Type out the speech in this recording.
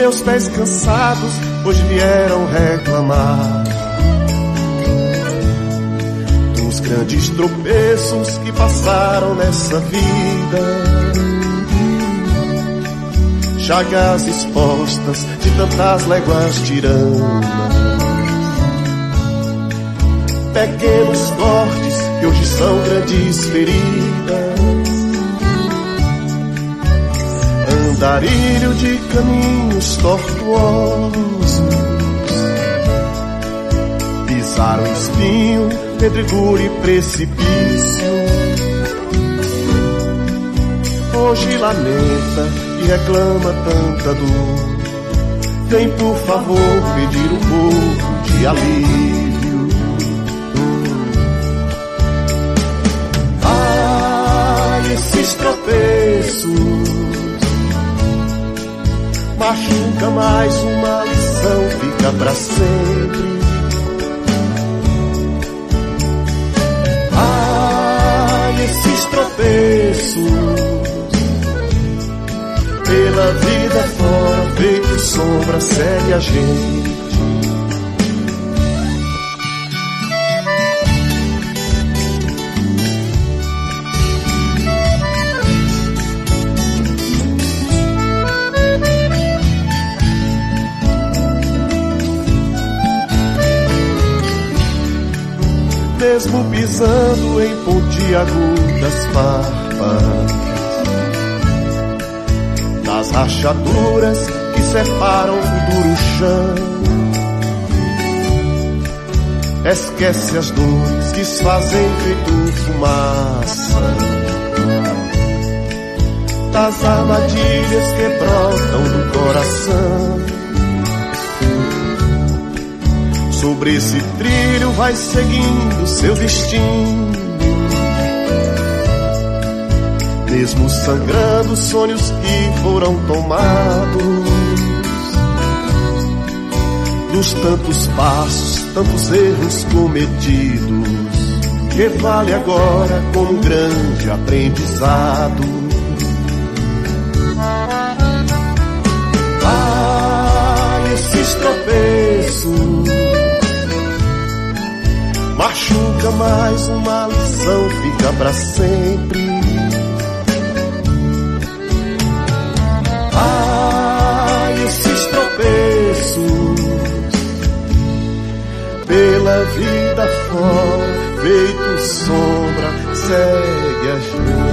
meus pés cansados hoje vieram reclamar dos grandes tropeços que passaram nessa vida, chagas expostas de tantas léguas tiranas, pequenos cortes que hoje são grandes feridas, andarilho de caminhos tortuosos, pisar o espinho, pedregulho e precipício. Hoje lamenta e reclama tanta dor, vem por favor pedir um pouco de alívio. Ai, esses tropeços machuca, mais uma lição fica pra sempre. Ai, esses tropeços pela vida fora, feito sombra, segue a gente. Mesmo pisando em pontiagudas farpas, nas rachaduras que separam o duro chão, esquece as dores que se fazem feito fumaça, das armadilhas que brotam do coração. Sobre esse trilho vai seguindo seu destino, mesmo sangrando sonhos que foram tomados, dos tantos passos, tantos erros cometidos, que vale agora como um grande aprendizado. Ah, esses tropeços machuca, mais uma lição fica pra sempre. Ah, esses tropeços pela vida fora, feito sombra, segue a gente.